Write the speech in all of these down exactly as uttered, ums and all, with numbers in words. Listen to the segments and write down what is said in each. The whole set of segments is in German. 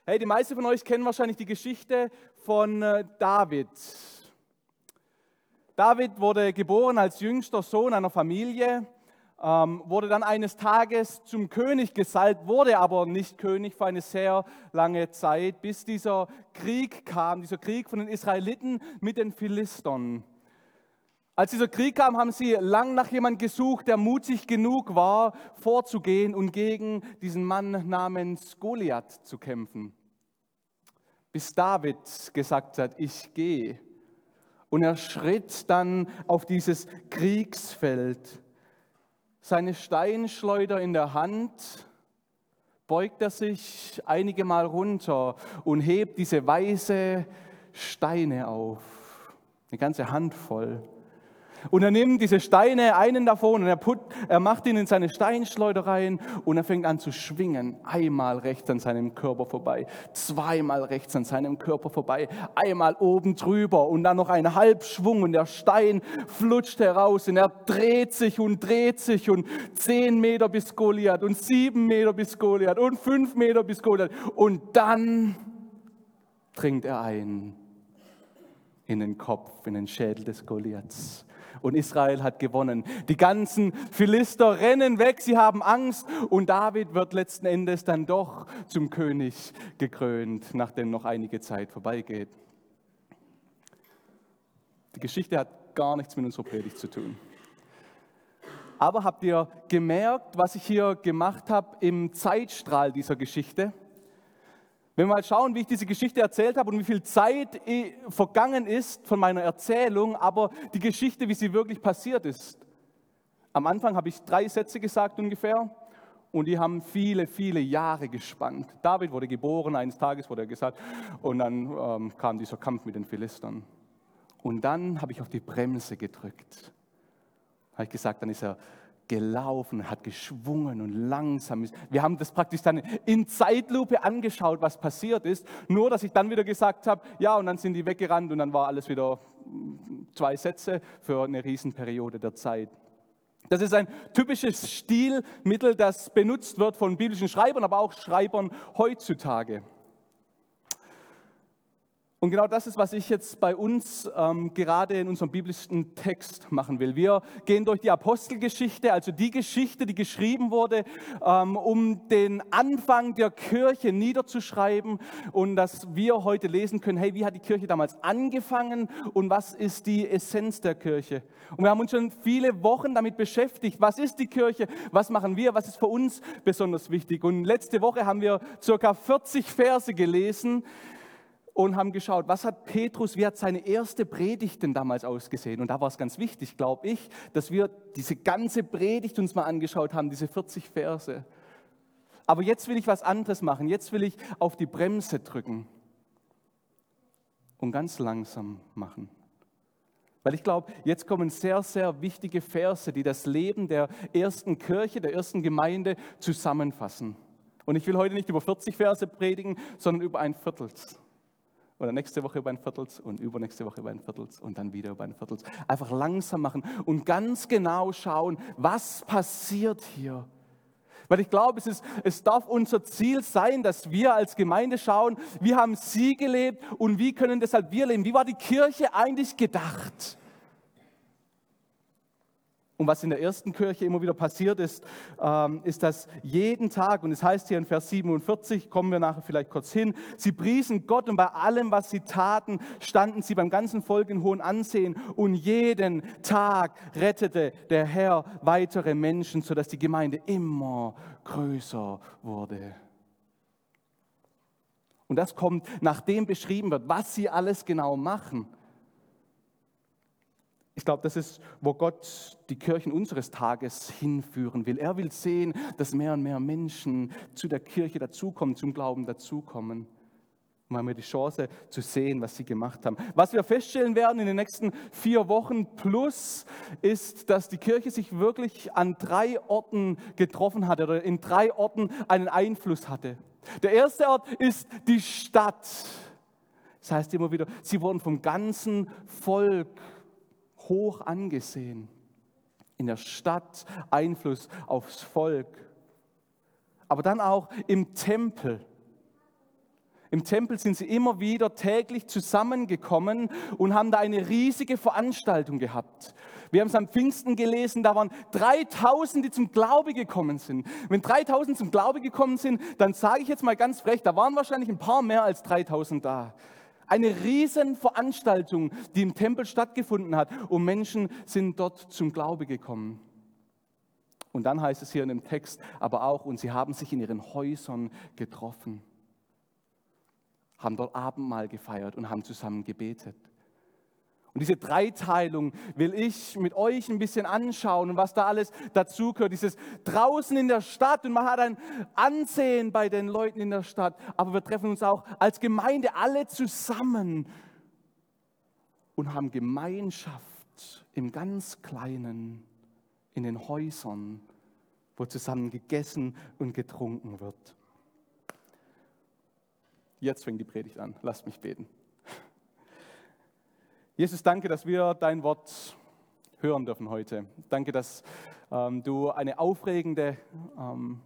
Hey, die meisten von euch kennen wahrscheinlich die Geschichte von äh, David. David wurde geboren als jüngster Sohn einer Familie, ähm, wurde dann eines Tages zum König gesalbt, wurde aber nicht König für eine sehr lange Zeit, bis dieser Krieg kam, dieser Krieg von den Israeliten mit den Philistern. Als dieser Krieg kam, haben sie lang nach jemandem gesucht, der mutig genug war, vorzugehen und gegen diesen Mann namens Goliath zu kämpfen. Bis David gesagt hat, ich gehe. Und er schritt dann auf dieses Kriegsfeld. Seine Steinschleuder in der Hand, beugt er sich einige Mal runter und hebt diese weiße Steine auf. Eine ganze Handvoll. Und er nimmt diese Steine, einen davon, und er, put, er macht ihn in seine Steinschleuder rein und er fängt an zu schwingen. Einmal rechts an seinem Körper vorbei, zweimal rechts an seinem Körper vorbei, einmal oben drüber und dann noch ein Halbschwung und der Stein flutscht heraus und er dreht sich und dreht sich und zehn Meter bis Goliath und sieben Meter bis Goliath und fünf Meter bis Goliath und dann dringt er ein in den Kopf, in den Schädel des Goliaths. Und Israel hat gewonnen. Die ganzen Philister rennen weg, sie haben Angst und David wird letzten Endes dann doch zum König gekrönt, nachdem noch einige Zeit vorbeigeht. Die Geschichte hat gar nichts mit unserer Predigt zu tun. Aber habt ihr gemerkt, was ich hier gemacht habe im Zeitstrahl dieser Geschichte? Wenn wir mal schauen, wie ich diese Geschichte erzählt habe und wie viel Zeit vergangen ist von meiner Erzählung, aber die Geschichte, wie sie wirklich passiert ist. Am Anfang habe ich drei Sätze gesagt ungefähr und die haben viele, viele Jahre gespannt. David wurde geboren, eines Tages wurde er gesagt und dann ähm, kam dieser Kampf mit den Philistern. Und dann habe ich auf die Bremse gedrückt. Habe ich gesagt, dann ist er gelaufen, hat geschwungen und langsam ist. Wir haben das praktisch dann in Zeitlupe angeschaut, was passiert ist. Nur, dass ich dann wieder gesagt habe, ja, und dann sind die weggerannt und dann war alles wieder zwei Sätze für eine Riesenperiode der Zeit. Das ist ein typisches Stilmittel, das benutzt wird von biblischen Schreibern, aber auch Schreibern heutzutage. Und genau das ist, was ich jetzt bei uns ähm, gerade in unserem biblischen Text machen will. Wir gehen durch die Apostelgeschichte, also die Geschichte, die geschrieben wurde, ähm, um den Anfang der Kirche niederzuschreiben und dass wir heute lesen können, hey, wie hat die Kirche damals angefangen und was ist die Essenz der Kirche? Und wir haben uns schon viele Wochen damit beschäftigt, was ist die Kirche, was machen wir, was ist für uns besonders wichtig. Und letzte Woche haben wir circa vierzig Verse gelesen, und haben geschaut, was hat Petrus, wie hat seine erste Predigt denn damals ausgesehen? Und da war es ganz wichtig, glaube ich, dass wir diese ganze Predigt uns mal angeschaut haben, diese vierzig Verse. Aber jetzt will ich was anderes machen. Jetzt will ich auf die Bremse drücken und ganz langsam machen. Weil ich glaube, jetzt kommen sehr, sehr wichtige Verse, die das Leben der ersten Kirche, der ersten Gemeinde zusammenfassen. Und ich will heute nicht über vierzig Verse predigen, sondern über ein Viertel. Oder nächste Woche über ein Viertel und übernächste Woche über ein Viertel und dann wieder über ein Viertel. Einfach langsam machen und ganz genau schauen, was passiert hier. Weil ich glaube, es, ist, es darf unser Ziel sein, dass wir als Gemeinde schauen, wie haben sie gelebt und wie können deshalb wir leben. Wie war die Kirche eigentlich gedacht? Und was in der ersten Kirche immer wieder passiert ist, ähm, ist, dass jeden Tag, und es heißt hier in Vers siebenundvierzig, kommen wir nachher vielleicht kurz hin, sie priesen Gott und bei allem, was sie taten, standen sie beim ganzen Volk in hohem Ansehen und jeden Tag rettete der Herr weitere Menschen, sodass die Gemeinde immer größer wurde. Und das kommt, nachdem beschrieben wird, was sie alles genau machen. Ich glaube, das ist, wo Gott die Kirchen unseres Tages hinführen will. Er will sehen, dass mehr und mehr Menschen zu der Kirche dazukommen, zum Glauben dazukommen. Und wir haben die Chance zu sehen, was sie gemacht haben. Was wir feststellen werden in den nächsten vier Wochen plus, ist, dass die Kirche sich wirklich an drei Orten getroffen hatte oder in drei Orten einen Einfluss hatte. Der erste Ort ist die Stadt. Das heißt immer wieder, sie wurden vom ganzen Volk hoch angesehen. In der Stadt Einfluss aufs Volk. Aber dann auch im Tempel. Im Tempel sind sie immer wieder täglich zusammengekommen und haben da eine riesige Veranstaltung gehabt. Wir haben es am Pfingsten gelesen, da waren dreitausend, die zum Glaube gekommen sind. Wenn dreitausend zum Glaube gekommen sind, dann sage ich jetzt mal ganz frech, da waren wahrscheinlich ein paar mehr als dreitausend da. Eine riesen Veranstaltung, die im Tempel stattgefunden hat und Menschen sind dort zum Glaube gekommen. Und dann heißt es hier in dem Text aber auch, und sie haben sich in ihren Häusern getroffen, haben dort Abendmahl gefeiert und haben zusammen gebetet. Und diese Dreiteilung will ich mit euch ein bisschen anschauen und was da alles dazugehört. Dieses draußen in der Stadt und man hat ein Ansehen bei den Leuten in der Stadt, aber wir treffen uns auch als Gemeinde alle zusammen und haben Gemeinschaft im ganz Kleinen, in den Häusern, wo zusammen gegessen und getrunken wird. Jetzt fängt die Predigt an. Lasst mich beten. Jesus, danke, dass wir dein Wort hören dürfen heute. Danke, dass ähm, du eine aufregende, ähm,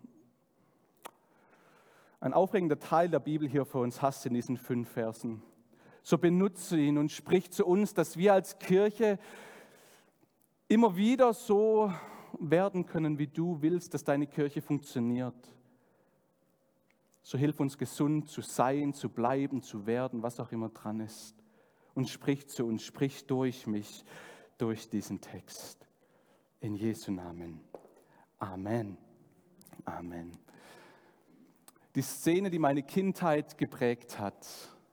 ein aufregender Teil der Bibel hier für uns hast in diesen fünf Versen. So benutze ihn und sprich zu uns, dass wir als Kirche immer wieder so werden können, wie du willst, dass deine Kirche funktioniert. So hilf uns, gesund zu sein, zu bleiben, zu werden, was auch immer dran ist. Und sprich zu uns, sprich durch mich, durch diesen Text. In Jesu Namen. Amen. Amen. Die Szene, die meine Kindheit geprägt hat.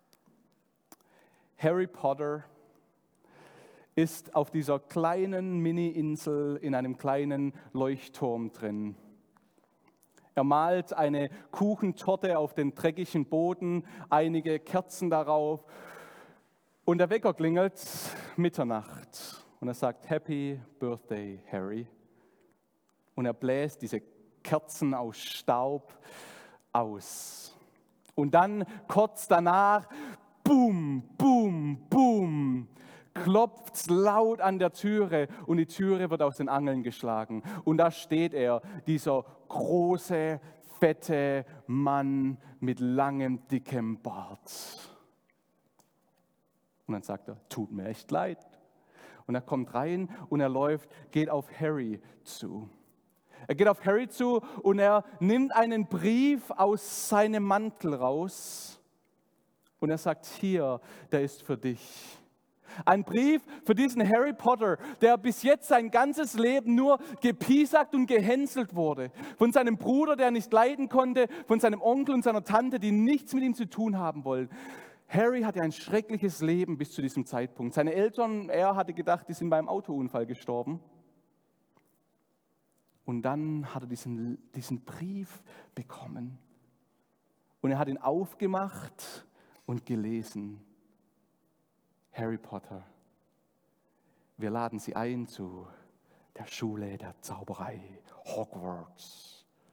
Harry Potter ist auf dieser kleinen Mini-Insel in einem kleinen Leuchtturm drin. Er malt eine Kuchentorte auf den dreckigen Boden, einige Kerzen darauf. Und der Wecker klingelt Mitternacht und er sagt, Happy Birthday, Harry. Und er bläst diese Kerzen aus Staub aus. Und dann kurz danach, boom, boom, boom, klopft es laut an der Türe und die Türe wird aus den Angeln geschlagen. Und da steht er, dieser große, fette Mann mit langem, dickem Bart. Und dann sagt er, tut mir echt leid. Und er kommt rein und er läuft, geht auf Harry zu. Er geht auf Harry zu und er nimmt einen Brief aus seinem Mantel raus. Und er sagt, hier, der ist für dich. Ein Brief für diesen Harry Potter, der bis jetzt sein ganzes Leben nur gepiesackt und gehänselt wurde. Von seinem Bruder, der nicht leiden konnte, von seinem Onkel und seiner Tante, die nichts mit ihm zu tun haben wollen. Harry hatte ein schreckliches Leben bis zu diesem Zeitpunkt. Seine Eltern, er hatte gedacht, die sind beim Autounfall gestorben. Und dann hat er diesen, diesen Brief bekommen. Und er hat ihn aufgemacht und gelesen. Harry Potter, wir laden Sie ein zu der Schule der Zauberei, Hogwarts.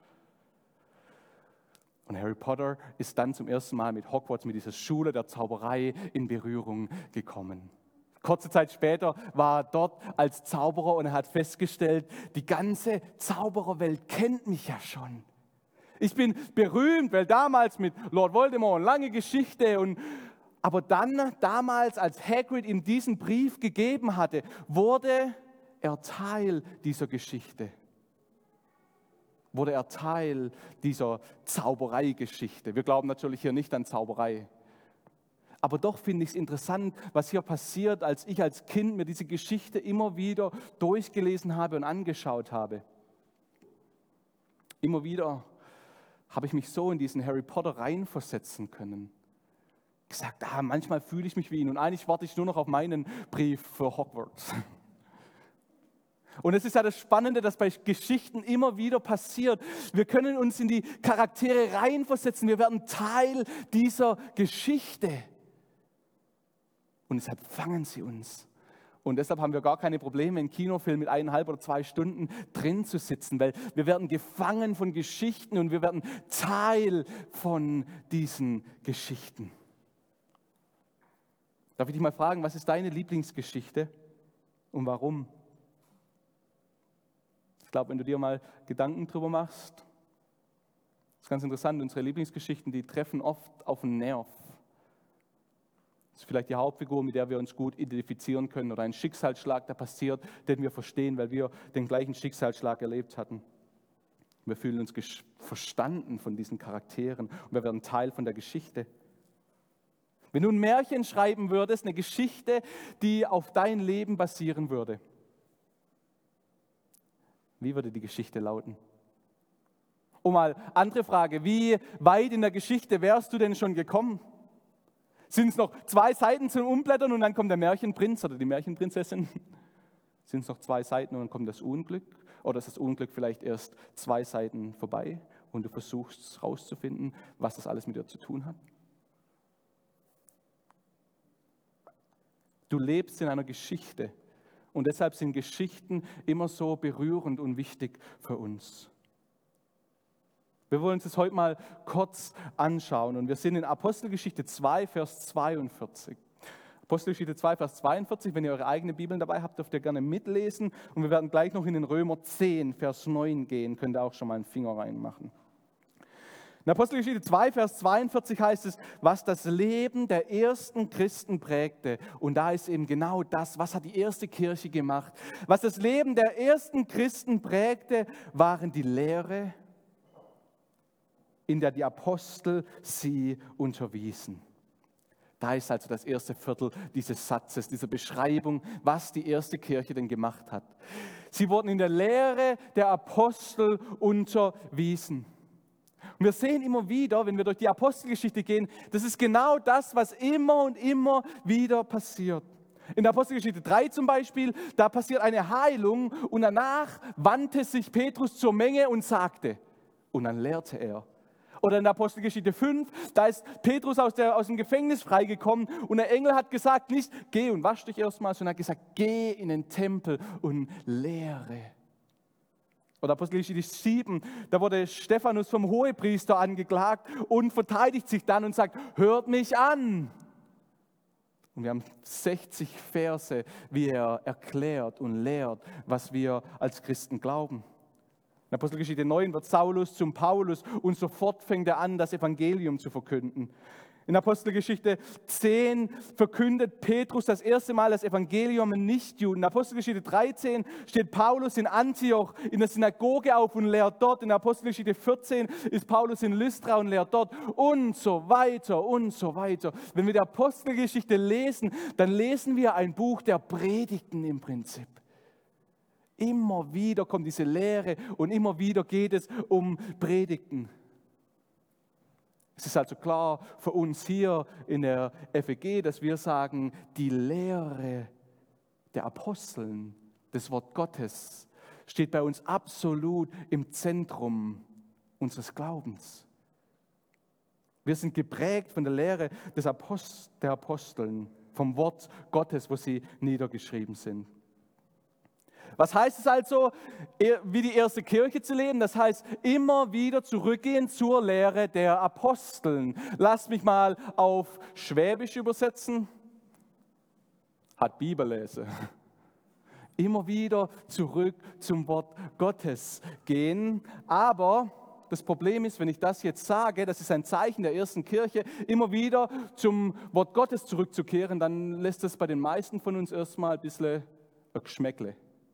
Und Harry Potter ist dann zum ersten Mal mit Hogwarts, mit dieser Schule der Zauberei in Berührung gekommen. Kurze Zeit später war er dort als Zauberer und er hat festgestellt, die ganze Zaubererwelt kennt mich ja schon. Ich bin berühmt, weil damals mit Lord Voldemort eine lange Geschichte und aber dann, damals, als Hagrid ihm diesen Brief gegeben hatte, wurde er Teil dieser Geschichte. Wurde er Teil dieser Zaubereigeschichte. Wir glauben natürlich hier nicht an Zauberei. Aber doch finde ich es interessant, was hier passiert, als ich als Kind mir diese Geschichte immer wieder durchgelesen habe und angeschaut habe. Immer wieder habe ich mich so in diesen Harry Potter reinversetzen können. Gesagt, ah, manchmal fühle ich mich wie ihn und eigentlich warte ich nur noch auf meinen Brief für Hogwarts. Und es ist ja das Spannende, dass bei Geschichten immer wieder passiert. Wir können uns in die Charaktere reinversetzen, wir werden Teil dieser Geschichte. Und deshalb fangen sie uns. Und deshalb haben wir gar keine Probleme, in Kinofilmen mit eineinhalb oder zwei Stunden drin zu sitzen, weil wir werden gefangen von Geschichten und wir werden Teil von diesen Geschichten. Darf ich dich mal fragen, was ist deine Lieblingsgeschichte und warum? Ich glaube, wenn du dir mal Gedanken drüber machst, Das ist ganz interessant, unsere Lieblingsgeschichten, die treffen oft auf den Nerv. Das ist vielleicht die Hauptfigur, mit der wir uns gut identifizieren können, oder ein Schicksalsschlag, der passiert, den wir verstehen, weil wir den gleichen Schicksalsschlag erlebt hatten. Wir fühlen uns verstanden von diesen Charakteren und wir werden Teil von der Geschichte. Wenn du ein Märchen schreiben würdest, eine Geschichte, die auf dein Leben basieren würde, wie würde die Geschichte lauten? Und mal andere Frage, wie weit in der Geschichte wärst du denn schon gekommen? Sind es noch zwei Seiten zum Umblättern und dann kommt der Märchenprinz oder die Märchenprinzessin? Sind es noch zwei Seiten und dann kommt das Unglück? Oder ist das Unglück vielleicht erst zwei Seiten vorbei und du versuchst herauszufinden, was das alles mit dir zu tun hat? Du lebst in einer Geschichte und deshalb sind Geschichten immer so berührend und wichtig für uns. Wir wollen uns das heute mal kurz anschauen und wir sind in Apostelgeschichte zwei, Vers zweiundvierzig. Apostelgeschichte zwei, Vers zweiundvierzig, wenn ihr eure eigenen Bibeln dabei habt, dürft ihr gerne mitlesen und wir werden gleich noch in den Römer zehn, Vers neun gehen, könnt ihr auch schon mal einen Finger reinmachen. In Apostelgeschichte zwei, Vers zweiundvierzig heißt es, was das Leben der ersten Christen prägte. Und da ist eben genau das, was hat die erste Kirche gemacht. Was das Leben der ersten Christen prägte, waren die Lehre, in der die Apostel sie unterwiesen. Da ist also das erste Viertel dieses Satzes, dieser Beschreibung, was die erste Kirche denn gemacht hat. Sie wurden in der Lehre der Apostel unterwiesen. Und wir sehen immer wieder, wenn wir durch die Apostelgeschichte gehen, das ist genau das, was immer und immer wieder passiert. In der Apostelgeschichte drei zum Beispiel, da passiert eine Heilung und danach wandte sich Petrus zur Menge und sagte, und dann lehrte er. Oder in der Apostelgeschichte fünf, da ist Petrus aus, der, aus dem Gefängnis freigekommen und der Engel hat gesagt, nicht geh und wasch dich erstmal, sondern hat gesagt, geh in den Tempel und lehre. Oder Apostelgeschichte sieben, da wurde Stephanus vom Hohepriester angeklagt und verteidigt sich dann und sagt, hört mich an. Und wir haben sechzig Verse, wie er erklärt und lehrt, was wir als Christen glauben. In Apostelgeschichte neun wird Saulus zum Paulus und sofort fängt er an, das Evangelium zu verkünden. In Apostelgeschichte zehn verkündet Petrus das erste Mal das Evangelium an Nichtjuden. In Apostelgeschichte dreizehn steht Paulus in Antioch in der Synagoge auf und lehrt dort. In Apostelgeschichte vierzehn ist Paulus in Lystra und lehrt dort und so weiter und so weiter. Wenn wir die Apostelgeschichte lesen, dann lesen wir ein Buch der Predigten im Prinzip. Immer wieder kommt diese Lehre und immer wieder geht es um Predigten. Es ist also klar für uns hier in der F E G, dass wir sagen, die Lehre der Aposteln, das Wort Gottes, steht bei uns absolut im Zentrum unseres Glaubens. Wir sind geprägt von der Lehre des Apost- der Aposteln, vom Wort Gottes, wo sie niedergeschrieben sind. Was heißt es also, wie die erste Kirche zu leben? Das heißt, immer wieder zurückgehen zur Lehre der Aposteln. Lasst mich mal auf Schwäbisch übersetzen. Hat Bibellese. Immer wieder zurück zum Wort Gottes gehen. Aber das Problem ist, wenn ich das jetzt sage, das ist ein Zeichen der ersten Kirche, immer wieder zum Wort Gottes zurückzukehren, dann lässt das bei den meisten von uns erstmal ein bisschen ein Geschmäckle.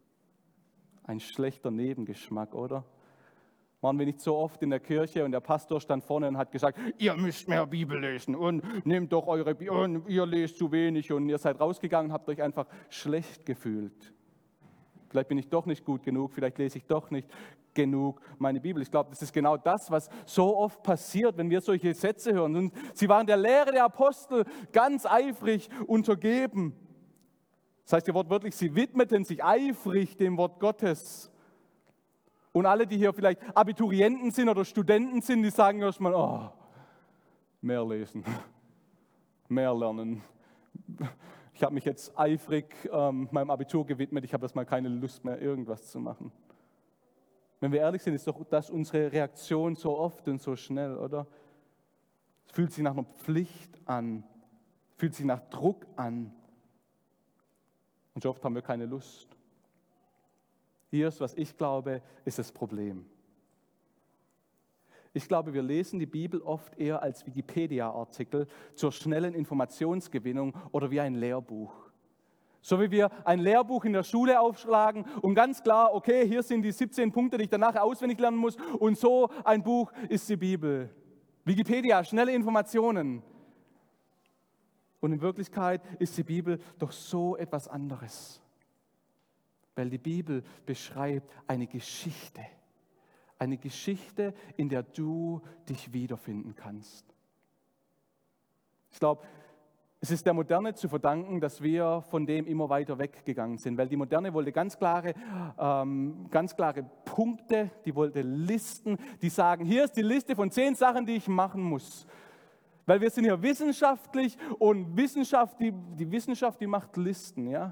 Ein schlechter Nebengeschmack, oder? Waren wir nicht so oft in der Kirche und der Pastor stand vorne und hat gesagt, ihr müsst mehr Bibel lesen und nehmt doch eure Bibel und ihr lest zu wenig und ihr seid rausgegangen und habt euch einfach schlecht gefühlt. Vielleicht bin ich doch nicht gut genug, vielleicht lese ich doch nicht genug meine Bibel. Ich glaube, das ist genau das, was so oft passiert, wenn wir solche Sätze hören. Und sie waren der Lehre der Apostel ganz eifrig untergeben. Das heißt ja wortwörtlich, sie widmeten sich eifrig dem Wort Gottes. Und alle, die hier vielleicht Abiturienten sind oder Studenten sind, die sagen erstmal, oh, mehr lesen, mehr lernen. Ich habe mich jetzt eifrig ähm, meinem Abitur gewidmet, ich habe erstmal keine Lust mehr, irgendwas zu machen. Wenn wir ehrlich sind, ist doch das unsere Reaktion so oft und so schnell, oder? Es fühlt sich nach einer Pflicht an, fühlt sich nach Druck an. Und so oft haben wir keine Lust. Hier ist, was ich glaube, ist das Problem. Ich glaube, wir lesen die Bibel oft eher als Wikipedia-Artikel zur schnellen Informationsgewinnung oder wie ein Lehrbuch. So wie wir ein Lehrbuch in der Schule aufschlagen und ganz klar, okay, hier sind die siebzehn Punkte, die ich danach auswendig lernen muss und so ein Buch ist die Bibel. Wikipedia, schnelle Informationen. Und in Wirklichkeit ist die Bibel doch so etwas anderes. Weil die Bibel beschreibt eine Geschichte. Eine Geschichte, in der du dich wiederfinden kannst. Ich glaube, es ist der Moderne zu verdanken, dass wir von dem immer weiter weggegangen sind. Weil die Moderne wollte ganz klare, ähm, ganz klare Punkte, die wollte Listen, die sagen, hier ist die Liste von zehn Sachen, die ich machen muss. Weil wir sind hier wissenschaftlich und Wissenschaft, die, die Wissenschaft, die macht Listen, ja.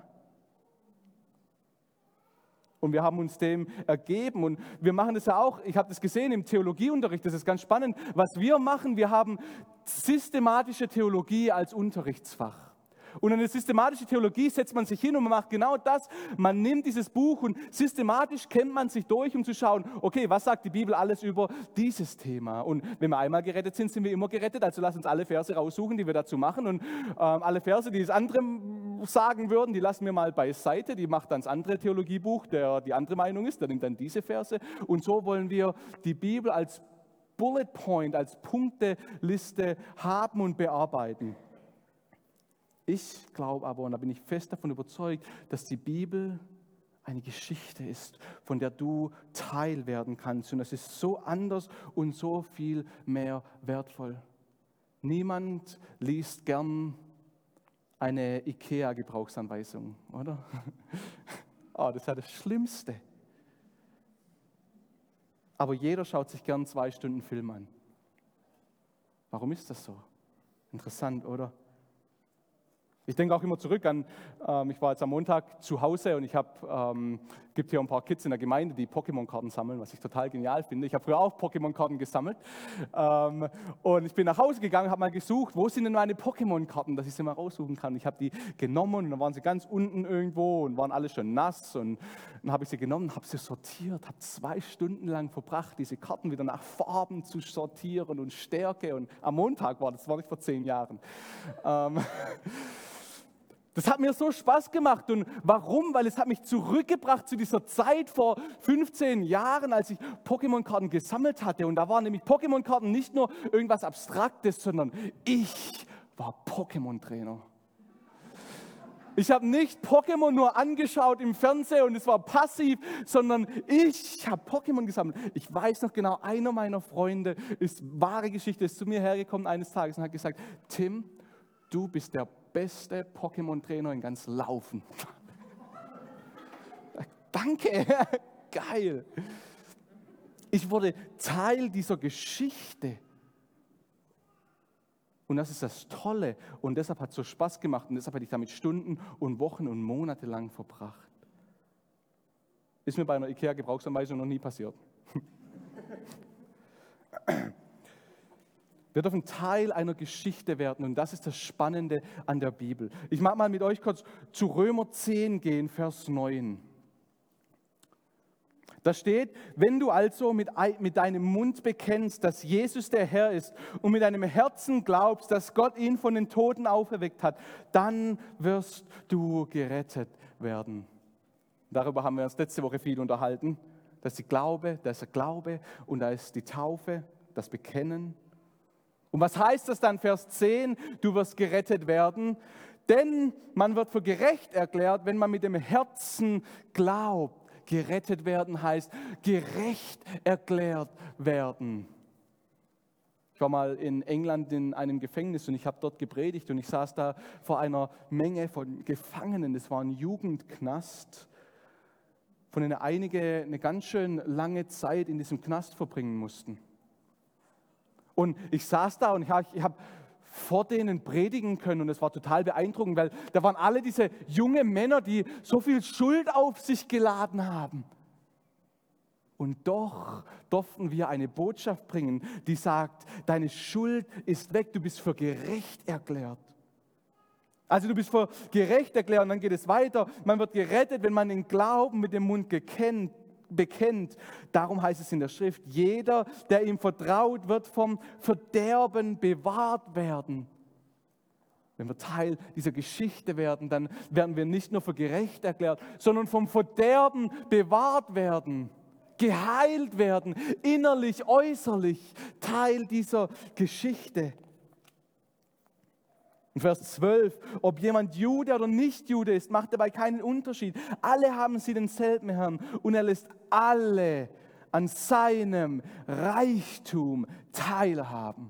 Und wir haben uns dem ergeben und wir machen das ja auch, ich habe das gesehen im Theologieunterricht, das ist ganz spannend, was wir machen, wir haben systematische Theologie als Unterrichtsfach. Und in eine systematische Theologie setzt man sich hin und man macht genau das, man nimmt dieses Buch und systematisch kennt man sich durch, um zu schauen, okay, was sagt die Bibel alles über dieses Thema? Und wenn wir einmal gerettet sind, sind wir immer gerettet, also lass uns alle Verse raussuchen, die wir dazu machen und ähm, alle Verse, die das andere sagen würden, die lassen wir mal beiseite, die macht dann das andere Theologiebuch, der die andere Meinung ist, der nimmt dann diese Verse und so wollen wir die Bibel als Bullet Point, als Punkteliste haben und bearbeiten. Ich glaube aber, und da bin ich fest davon überzeugt, dass die Bibel eine Geschichte ist, von der du Teil werden kannst. Und es ist so anders und so viel mehr wertvoll. Niemand liest gern eine IKEA-Gebrauchsanweisung, oder? Oh, das ist ja das Schlimmste. Aber jeder schaut sich gern zwei Stunden Film an. Warum ist das so? Interessant, oder? Ich denke auch immer zurück an, ähm, ich war jetzt am Montag zu Hause und ich habe, ähm, gibt hier ein paar Kids in der Gemeinde, die Pokémon-Karten sammeln, was ich total genial finde. Ich habe früher auch Pokémon-Karten gesammelt ähm, und ich bin nach Hause gegangen, habe mal gesucht, wo sind denn meine Pokémon-Karten, dass ich sie mal raussuchen kann. Ich habe die genommen und dann waren sie ganz unten irgendwo und waren alle schon nass und dann habe ich sie genommen, habe sie sortiert, habe zwei Stunden lang verbracht, diese Karten wieder nach Farben zu sortieren und Stärke und am Montag war das, das war nicht vor zehn Jahren. Ähm, Das hat mir so Spaß gemacht. Und warum? Weil es hat mich zurückgebracht zu dieser Zeit vor fünfzehn Jahren, als ich Pokémon-Karten gesammelt hatte. Und da waren nämlich Pokémon-Karten nicht nur irgendwas Abstraktes, sondern ich war Pokémon-Trainer. Ich habe nicht Pokémon nur angeschaut im Fernsehen und es war passiv, sondern ich habe Pokémon gesammelt. Ich weiß noch genau, einer meiner Freunde, ist wahre Geschichte, ist zu mir hergekommen eines Tages und hat gesagt, Tim, du bist der beste Pokémon-Trainer in ganz Laufen. Danke, geil. Ich wurde Teil dieser Geschichte. Und das ist das Tolle. Und deshalb hat es so Spaß gemacht. Und deshalb hatte ich damit Stunden und Wochen und Monate lang verbracht. Ist mir bei einer IKEA-Gebrauchsanweisung noch nie passiert. Wir dürfen Teil einer Geschichte werden und das ist das Spannende an der Bibel. Ich mag mal mit euch kurz zu Römer zehn gehen, Vers neun. Da steht, wenn du also mit, mit deinem Mund bekennst, dass Jesus der Herr ist und mit deinem Herzen glaubst, dass Gott ihn von den Toten auferweckt hat, dann wirst du gerettet werden. Darüber haben wir uns letzte Woche viel unterhalten. Das ist die Glaube, da ist der Glaube und da ist die Taufe, das Bekennen. Und was heißt das dann, Vers zehn? Du wirst gerettet werden, denn man wird für gerecht erklärt, wenn man mit dem Herzen glaubt. Gerettet werden heißt gerecht erklärt werden. Ich war mal in England in einem Gefängnis und ich habe dort gepredigt und ich saß da vor einer Menge von Gefangenen. Das war ein Jugendknast, von denen einige eine ganz schön lange Zeit in diesem Knast verbringen mussten. Und ich saß da und ich habe hab vor denen predigen können und es war total beeindruckend, weil da waren alle diese jungen Männer, die so viel Schuld auf sich geladen haben. Und doch durften wir eine Botschaft bringen, die sagt, deine Schuld ist weg, du bist für gerecht erklärt. Also du bist für gerecht erklärt und dann geht es weiter. Man wird gerettet, wenn man den Glauben mit dem Mund bekennt. bekennt. Darum heißt es in der Schrift, jeder, der ihm vertraut, wird vom Verderben bewahrt werden. Wenn wir Teil dieser Geschichte werden, dann werden wir nicht nur für gerecht erklärt, sondern vom Verderben bewahrt werden, geheilt werden, innerlich, äußerlich, Teil dieser Geschichte. In Vers zwölf, ob jemand Jude oder nicht Jude ist, macht dabei keinen Unterschied. Alle haben sie denselben Herrn und er lässt alle an seinem Reichtum teilhaben.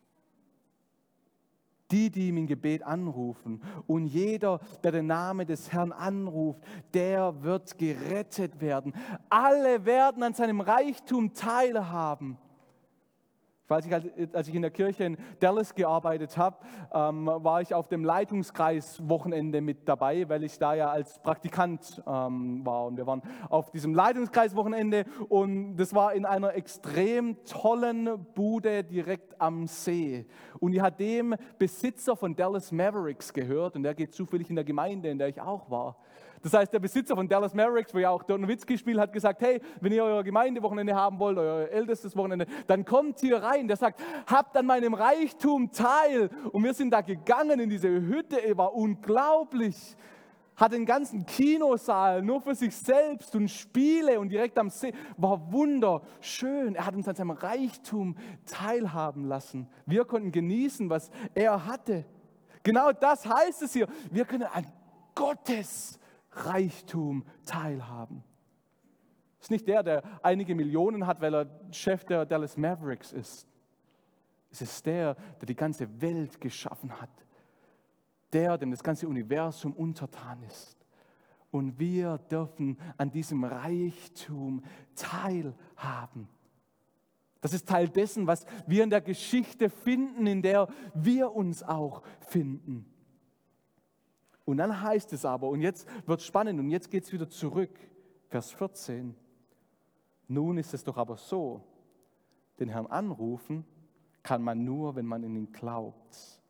Die, die ihm im Gebet anrufen, und jeder, der den Namen des Herrn anruft, der wird gerettet werden. Alle werden an seinem Reichtum teilhaben. Ich weiß nicht, als ich in der Kirche in Dallas gearbeitet habe, ähm, war ich auf dem Leitungskreiswochenende mit dabei, weil ich da ja als Praktikant ähm, war. Und wir waren auf diesem Leitungskreiswochenende und das war in einer extrem tollen Bude direkt am See. Und die hat dem Besitzer von Dallas Mavericks gehört und der geht zufällig in der Gemeinde, in der ich auch war. Das heißt, der Besitzer von Dallas Mavericks, wo ja auch Dirk Nowitzki spielt, hat gesagt, hey, wenn ihr euer Gemeindewochenende haben wollt, euer ältestes Wochenende, dann kommt hier rein. Der sagt, habt an meinem Reichtum teil. Und wir sind da gegangen in diese Hütte, es war unglaublich. Hat den ganzen Kinosaal nur für sich selbst und Spiele und direkt am See. War wunderschön. Er hat uns an seinem Reichtum teilhaben lassen. Wir konnten genießen, was er hatte. Genau das heißt es hier. Wir können an Gottes Reichtum teilhaben. Es ist nicht der, der einige Millionen hat, weil er Chef der Dallas Mavericks ist. Es ist der, der die ganze Welt geschaffen hat. Der, dem das ganze Universum untertan ist. Und wir dürfen an diesem Reichtum teilhaben. Das ist Teil dessen, was wir in der Geschichte finden, in der wir uns auch finden. Und dann heißt es aber, und jetzt wird es spannend, und jetzt geht es wieder zurück, Vers vierzehn. Nun ist es doch aber so, den Herrn anrufen kann man nur, wenn man an ihn glaubt.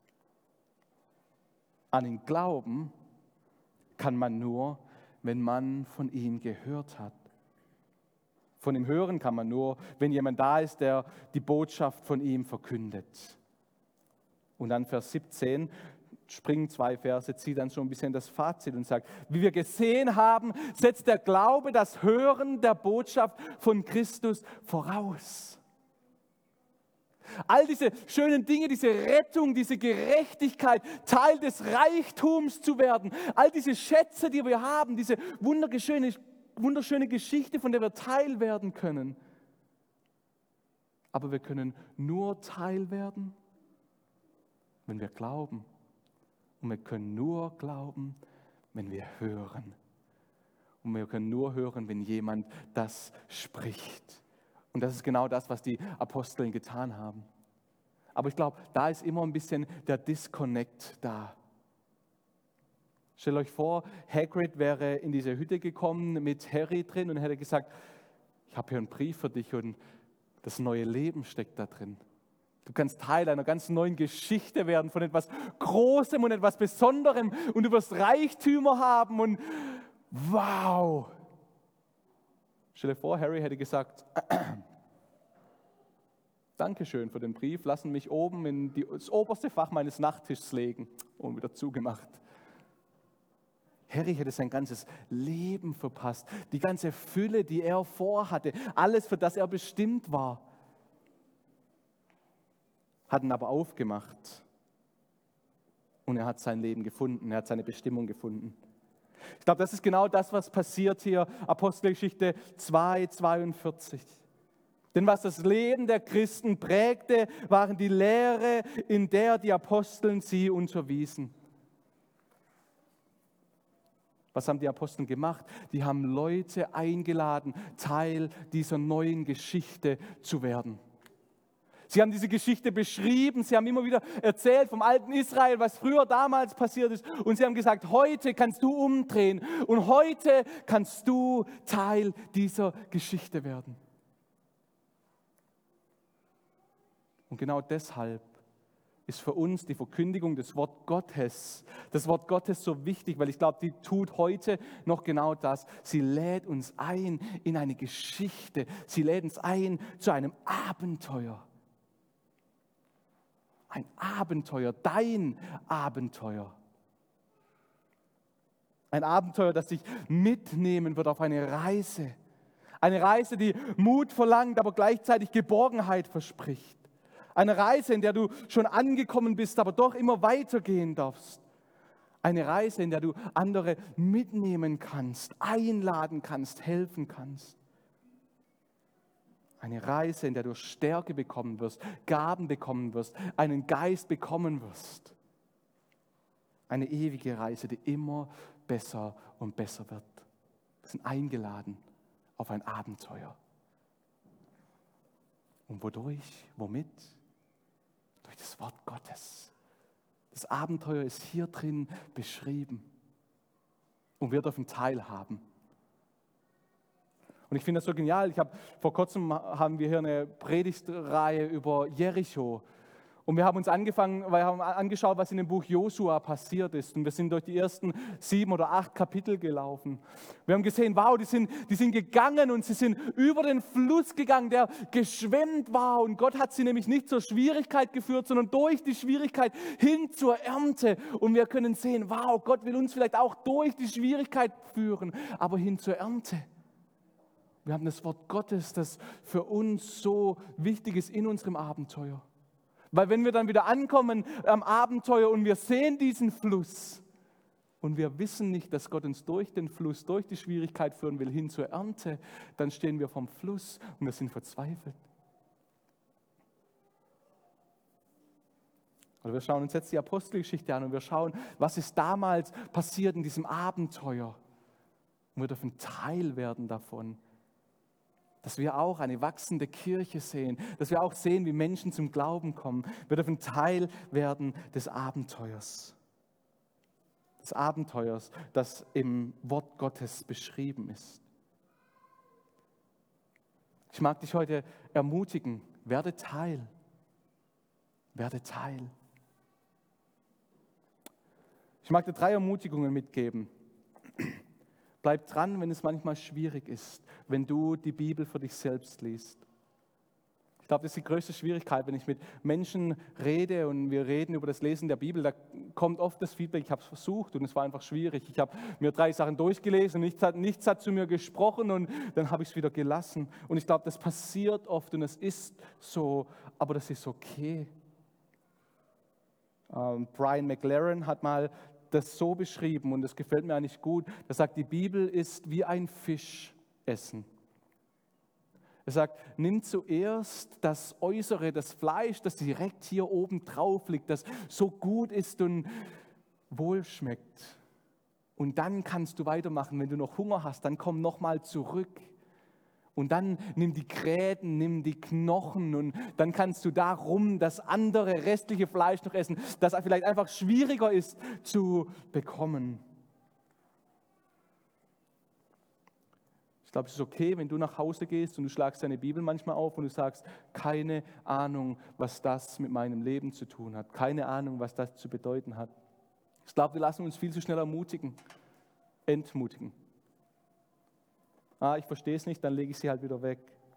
An ihn glauben kann man nur, wenn man von ihm gehört hat. Von ihm hören kann man nur, wenn jemand da ist, der die Botschaft von ihm verkündet. Und dann Vers siebzehn, springen zwei Verse, zieht dann schon ein bisschen das Fazit und sagt, wie wir gesehen haben, setzt der Glaube das Hören der Botschaft von Christus voraus. All diese schönen Dinge, diese Rettung, diese Gerechtigkeit, Teil des Reichtums zu werden, all diese Schätze, die wir haben, diese wunderschöne, wunderschöne Geschichte, von der wir Teil werden können. Aber wir können nur Teil werden, wenn wir glauben. Und wir können nur glauben, wenn wir hören. Und wir können nur hören, wenn jemand das spricht. Und das ist genau das, was die Apostel getan haben. Aber ich glaube, da ist immer ein bisschen der Disconnect da. Stellt euch vor, Hagrid wäre in diese Hütte gekommen mit Harry drin und hätte gesagt, ich habe hier einen Brief für dich und das neue Leben steckt da drin. Du kannst Teil einer ganz neuen Geschichte werden, von etwas Großem und etwas Besonderem und du wirst Reichtümer haben und wow. Stell dir vor, Harry hätte gesagt, Dankeschön für den Brief, lassen mich oben in die, das oberste Fach meines Nachttischs legen und wieder zugemacht. Harry hätte sein ganzes Leben verpasst, die ganze Fülle, die er vorhatte, alles, für das er bestimmt war. Hat ihn aber aufgemacht und er hat sein Leben gefunden, er hat seine Bestimmung gefunden. Ich glaube, das ist genau das, was passiert hier, Apostelgeschichte zwei, zweiundvierzig. Denn was das Leben der Christen prägte, waren die Lehre, in der die Aposteln sie unterwiesen. Was haben die Aposteln gemacht? Die haben Leute eingeladen, Teil dieser neuen Geschichte zu werden. Sie haben diese Geschichte beschrieben, sie haben immer wieder erzählt vom alten Israel, was früher damals passiert ist. Und sie haben gesagt, heute kannst du umdrehen und heute kannst du Teil dieser Geschichte werden. Und genau deshalb ist für uns die Verkündigung des Wort Gottes. Das Wort Gottes so wichtig, weil ich glaube, die tut heute noch genau das. Sie lädt uns ein in eine Geschichte. Sie lädt uns ein zu einem Abenteuer. Ein Abenteuer, dein Abenteuer. Ein Abenteuer, das dich mitnehmen wird auf eine Reise. Eine Reise, die Mut verlangt, aber gleichzeitig Geborgenheit verspricht. Eine Reise, in der du schon angekommen bist, aber doch immer weitergehen darfst. Eine Reise, in der du andere mitnehmen kannst, einladen kannst, helfen kannst. Eine Reise, in der du Stärke bekommen wirst, Gaben bekommen wirst, einen Geist bekommen wirst. Eine ewige Reise, die immer besser und besser wird. Wir sind eingeladen auf ein Abenteuer. Und wodurch? Womit? Durch das Wort Gottes. Das Abenteuer ist hier drin beschrieben. Und wir dürfen teilhaben. Und ich finde das so genial. Ich habe, vor kurzem haben wir hier eine Predigtreihe über Jericho. Und wir haben uns angefangen, wir haben angeschaut, was in dem Buch Josua passiert ist. Und wir sind durch die ersten sieben oder acht Kapitel gelaufen. Wir haben gesehen, wow, die sind, die sind gegangen und sie sind über den Fluss gegangen, der geschwemmt war. Und Gott hat sie nämlich nicht zur Schwierigkeit geführt, sondern durch die Schwierigkeit hin zur Ernte. Und wir können sehen, wow, Gott will uns vielleicht auch durch die Schwierigkeit führen, aber hin zur Ernte. Wir haben das Wort Gottes, das für uns so wichtig ist in unserem Abenteuer. Weil wenn wir dann wieder ankommen am Abenteuer und wir sehen diesen Fluss und wir wissen nicht, dass Gott uns durch den Fluss, durch die Schwierigkeit führen will, hin zur Ernte, dann stehen wir vom Fluss und wir sind verzweifelt. Oder wir schauen uns jetzt die Apostelgeschichte an und wir schauen, was ist damals passiert in diesem Abenteuer. Und wir dürfen Teil werden davon. Dass wir auch eine wachsende Kirche sehen, dass wir auch sehen, wie Menschen zum Glauben kommen. Wir dürfen Teil werden des Abenteuers. Des Abenteuers, das im Wort Gottes beschrieben ist. Ich mag dich heute ermutigen, werde Teil. Werde Teil. Ich mag dir drei Ermutigungen mitgeben. Bleib dran, wenn es manchmal schwierig ist, wenn du die Bibel für dich selbst liest. Ich glaube, das ist die größte Schwierigkeit, wenn ich mit Menschen rede und wir reden über das Lesen der Bibel, da kommt oft das Feedback, ich habe es versucht und es war einfach schwierig. Ich habe mir drei Sachen durchgelesen und nichts hat, nichts hat zu mir gesprochen und dann habe ich es wieder gelassen. Und ich glaube, das passiert oft und es ist so, aber das ist okay. Ähm, Brian McLaren hat mal das so beschrieben und das gefällt mir eigentlich gut. Er sagt, die Bibel ist wie ein Fischessen. Er sagt, nimm zuerst das Äußere, das Fleisch, das direkt hier oben drauf liegt, das so gut ist und wohl schmeckt. Und dann kannst du weitermachen. Wenn du noch Hunger hast, dann komm nochmal zurück. Und dann nimm die Gräten, nimm die Knochen und dann kannst du darum das andere restliche Fleisch noch essen, das vielleicht einfach schwieriger ist zu bekommen. Ich glaube, es ist okay, wenn du nach Hause gehst und du schlagst deine Bibel manchmal auf und du sagst, keine Ahnung, was das mit meinem Leben zu tun hat, keine Ahnung, was das zu bedeuten hat. Ich glaube, wir lassen uns viel zu schnell ermutigen, entmutigen. Ah, ich verstehe es nicht, dann lege ich sie halt wieder weg.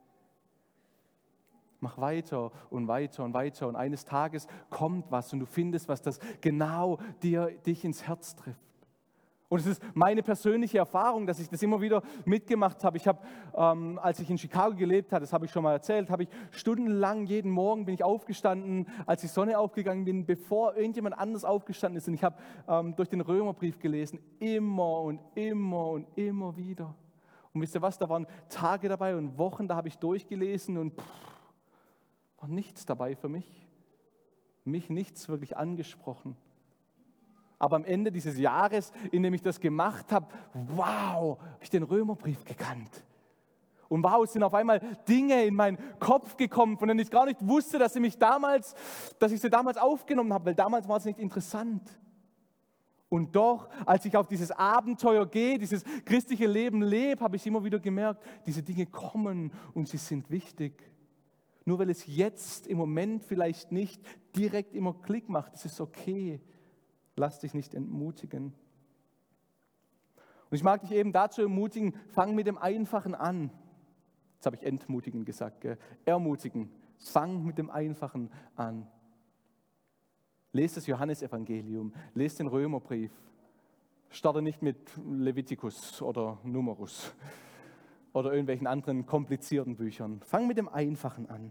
Mach weiter und weiter und weiter und eines Tages kommt was und du findest was, das genau dir, dich ins Herz trifft. Und es ist meine persönliche Erfahrung, dass ich das immer wieder mitgemacht habe. Ich habe, ähm, als ich in Chicago gelebt habe, das habe ich schon mal erzählt, habe ich stundenlang, jeden Morgen bin ich aufgestanden, als die Sonne aufgegangen bin, bevor irgendjemand anders aufgestanden ist. Und ich habe ähm, durch den Römerbrief gelesen, immer und immer und immer wieder. Und wisst ihr was, da waren Tage dabei und Wochen, da habe ich durchgelesen und pff, war nichts dabei für mich. Mich nichts wirklich angesprochen. Aber am Ende dieses Jahres, in dem ich das gemacht habe, wow, habe ich den Römerbrief gekannt. Und wow, es sind auf einmal Dinge in meinen Kopf gekommen, von denen ich gar nicht wusste, dass, sie mich damals, dass ich sie damals aufgenommen habe, weil damals war es nicht interessant. Und doch, als ich auf dieses Abenteuer gehe, dieses christliche Leben lebe, habe ich immer wieder gemerkt, diese Dinge kommen und sie sind wichtig. Nur weil es jetzt im Moment vielleicht nicht direkt immer Klick macht, es ist okay. Lass dich nicht entmutigen. Und ich mag dich eben dazu ermutigen, fang mit dem Einfachen an. Jetzt habe ich entmutigen gesagt, gell? Ermutigen. Fang mit dem Einfachen an. Lest das Johannesevangelium, lest den Römerbrief. Starte nicht mit Levitikus oder Numerus oder irgendwelchen anderen komplizierten Büchern. Fang mit dem Einfachen an.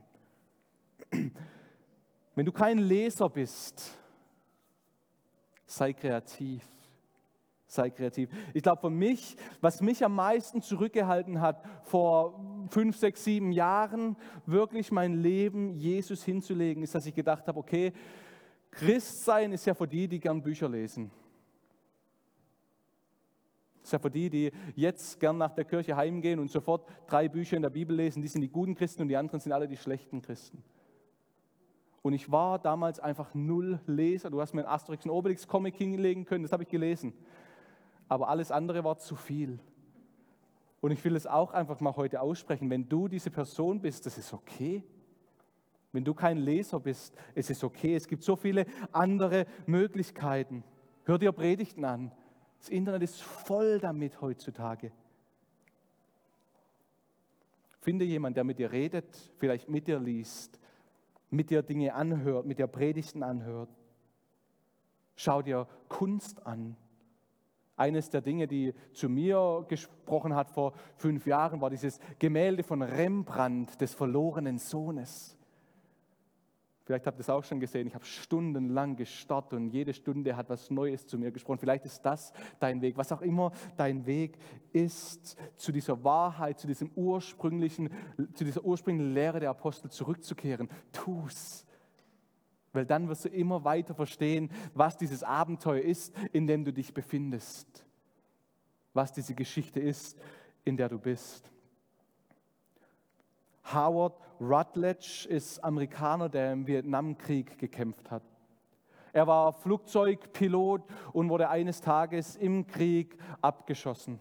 Wenn du kein Leser bist, sei kreativ. Sei kreativ. Ich glaube, für mich, was mich am meisten zurückgehalten hat, vor fünf, sechs, sieben Jahren wirklich mein Leben Jesus hinzulegen, ist, dass ich gedacht habe, okay, Christsein ist ja für die, die gern Bücher lesen. Ist ja für die, die jetzt gern nach der Kirche heimgehen und sofort drei Bücher in der Bibel lesen, die sind die guten Christen und die anderen sind alle die schlechten Christen. Und ich war damals einfach null Leser. Du hast mir einen Asterix und Obelix Comic hinlegen können, das habe ich gelesen. Aber alles andere war zu viel. Und ich will es auch einfach mal heute aussprechen. Wenn du diese Person bist, das ist okay. Wenn du kein Leser bist, es ist okay. Es gibt so viele andere Möglichkeiten. Hör dir Predigten an. Das Internet ist voll damit heutzutage. Finde jemanden, der mit dir redet, vielleicht mit dir liest, mit dir Dinge anhört, mit dir Predigten anhört. Schau dir Kunst an. Eines der Dinge, die zu mir gesprochen hat vor fünf Jahren, war dieses Gemälde von Rembrandt, des verlorenen Sohnes. Vielleicht habt ihr es auch schon gesehen, ich habe stundenlang gestarrt und jede Stunde hat was Neues zu mir gesprochen. Vielleicht ist das dein Weg, was auch immer dein Weg ist, zu dieser Wahrheit, zu diesem ursprünglichen, zu dieser ursprünglichen Lehre der Apostel zurückzukehren. Tu's. Weil dann wirst du immer weiter verstehen, was dieses Abenteuer ist, in dem du dich befindest. Was diese Geschichte ist, in der du bist. Howard Rutledge ist Amerikaner, der im Vietnamkrieg gekämpft hat. Er war Flugzeugpilot und wurde eines Tages im Krieg abgeschossen.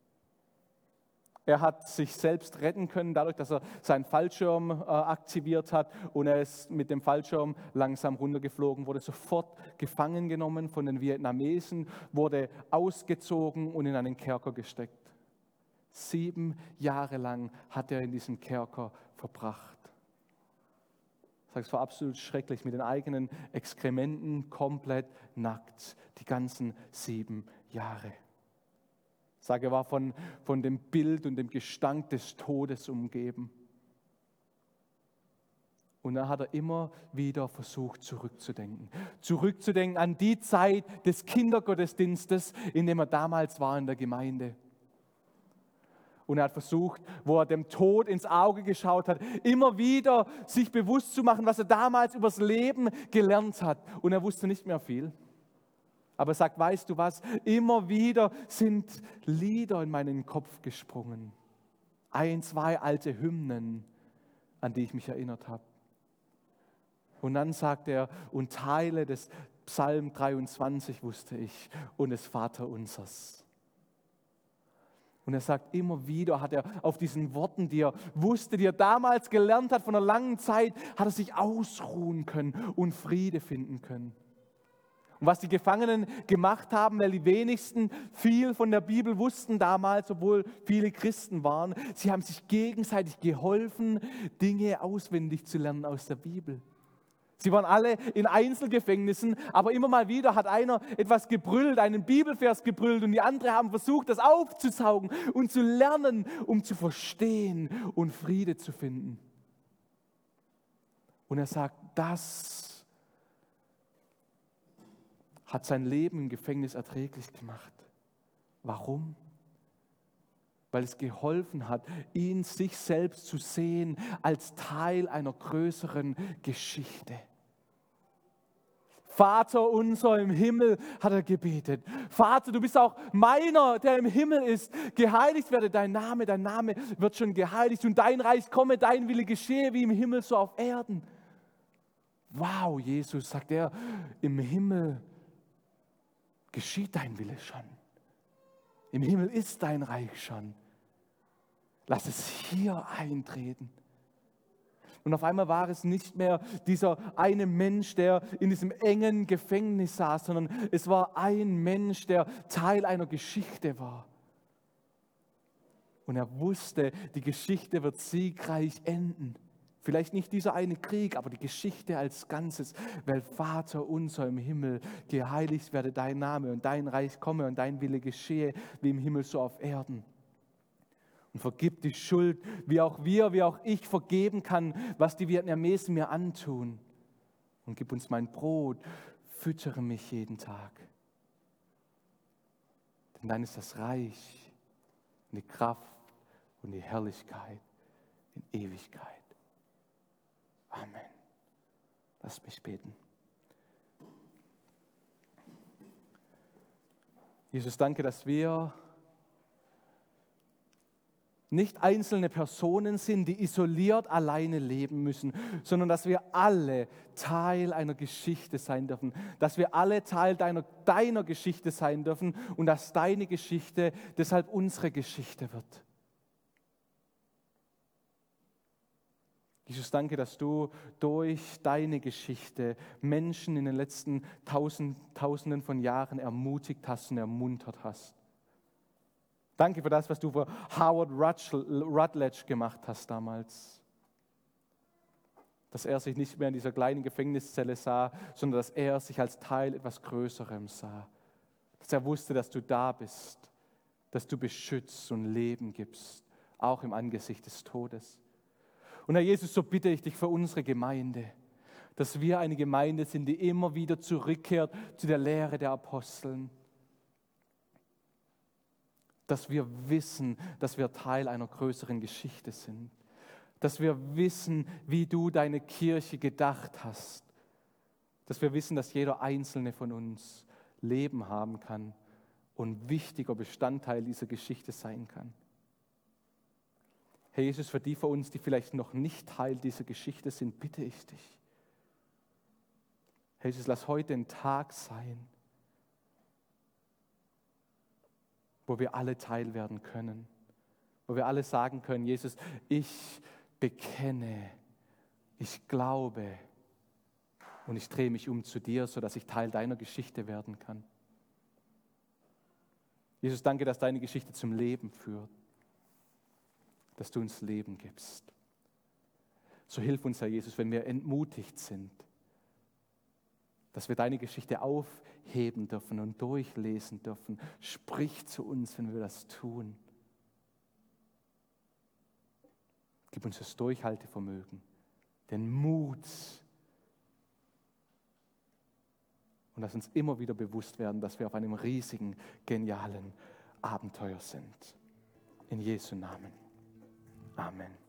Er hat sich selbst retten können, dadurch, dass er seinen Fallschirm äh, aktiviert hat und er ist mit dem Fallschirm langsam runtergeflogen, wurde sofort gefangen genommen von den Vietnamesen, wurde ausgezogen und in einen Kerker gesteckt. Sieben Jahre lang hat er in diesem Kerker verbracht. Ich sage, es war absolut schrecklich, mit den eigenen Exkrementen komplett nackt, die ganzen sieben Jahre. Ich sage, er war von, von dem Bild und dem Gestank des Todes umgeben. Und dann hat er immer wieder versucht, zurückzudenken. Zurückzudenken an die Zeit des Kindergottesdienstes, in dem er damals war in der Gemeinde. Und er hat versucht, wo er dem Tod ins Auge geschaut hat, immer wieder sich bewusst zu machen, was er damals übers Leben gelernt hat. Und er wusste nicht mehr viel. Aber er sagt, weißt du was, immer wieder sind Lieder in meinen Kopf gesprungen. Ein, zwei alte Hymnen, an die ich mich erinnert habe. Und dann sagt er, und Teile des Psalm dreiundzwanzig wusste ich und des Vaterunsers. Und er sagt, immer wieder hat er auf diesen Worten, die er wusste, die er damals gelernt hat, von einer langen Zeit, hat er sich ausruhen können und Friede finden können. Und was die Gefangenen gemacht haben, weil die wenigsten viel von der Bibel wussten damals, obwohl viele Christen waren, sie haben sich gegenseitig geholfen, Dinge auswendig zu lernen aus der Bibel. Sie waren alle in Einzelgefängnissen, aber immer mal wieder hat einer etwas gebrüllt, einen Bibelvers gebrüllt und die anderen haben versucht, das aufzusaugen und zu lernen, um zu verstehen und Friede zu finden. Und er sagt, das hat sein Leben im Gefängnis erträglich gemacht. Warum? Weil es geholfen hat, ihn sich selbst zu sehen als Teil einer größeren Geschichte. Vater unser im Himmel, hat er gebetet. Vater, du bist auch meiner, der im Himmel ist. Geheiligt werde dein Name, dein Name wird schon geheiligt und dein Reich komme, dein Wille geschehe wie im Himmel, so auf Erden. Wow, Jesus, sagt er, im Himmel geschieht dein Wille schon. Im Himmel ist dein Reich schon. Lass es hier eintreten. Und auf einmal war es nicht mehr dieser eine Mensch, der in diesem engen Gefängnis saß, sondern es war ein Mensch, der Teil einer Geschichte war. Und er wusste, die Geschichte wird siegreich enden. Vielleicht nicht dieser eine Krieg, aber die Geschichte als Ganzes. Weil Vater unser im Himmel, geheiligt werde dein Name und dein Reich komme und dein Wille geschehe, wie im Himmel so auf Erden. Und vergib die Schuld, wie auch wir, wie auch ich vergeben kann, was die Vietnamesen mir antun. Und gib uns mein Brot, füttere mich jeden Tag. Denn dein ist das Reich und die Kraft und die Herrlichkeit in Ewigkeit. Amen. Lass mich beten. Jesus, danke, dass wir nicht einzelne Personen sind, die isoliert alleine leben müssen, sondern dass wir alle Teil einer Geschichte sein dürfen, dass wir alle Teil deiner, deiner Geschichte sein dürfen und dass deine Geschichte deshalb unsere Geschichte wird. Jesus, danke, dass du durch deine Geschichte Menschen in den letzten Tausend, Tausenden von Jahren ermutigt hast und ermuntert hast. Danke für das, was du für Howard Rutledge gemacht hast damals. Dass er sich nicht mehr in dieser kleinen Gefängniszelle sah, sondern dass er sich als Teil etwas Größerem sah. Dass er wusste, dass du da bist, dass du beschützt und Leben gibst, auch im Angesicht des Todes. Und Herr Jesus, so bitte ich dich für unsere Gemeinde, dass wir eine Gemeinde sind, die immer wieder zurückkehrt zu der Lehre der Aposteln. Dass wir wissen, dass wir Teil einer größeren Geschichte sind. Dass wir wissen, wie du deine Kirche gedacht hast. Dass wir wissen, dass jeder Einzelne von uns Leben haben kann und wichtiger Bestandteil dieser Geschichte sein kann. Herr Jesus, für die von uns, die vielleicht noch nicht Teil dieser Geschichte sind, bitte ich dich. Herr Jesus, lass heute ein Tag sein, wo wir alle Teil werden können, wo wir alle sagen können, Jesus, ich bekenne, ich glaube und ich drehe mich um zu dir, sodass ich Teil deiner Geschichte werden kann. Jesus, danke, dass deine Geschichte zum Leben führt, dass du uns Leben gibst. So hilf uns, Herr Jesus, wenn wir entmutigt sind, dass wir deine Geschichte aufheben dürfen und durchlesen dürfen. Sprich zu uns, wenn wir das tun. Gib uns das Durchhaltevermögen, den Mut und lass uns immer wieder bewusst werden, dass wir auf einem riesigen, genialen Abenteuer sind. In Jesu Namen. Amen.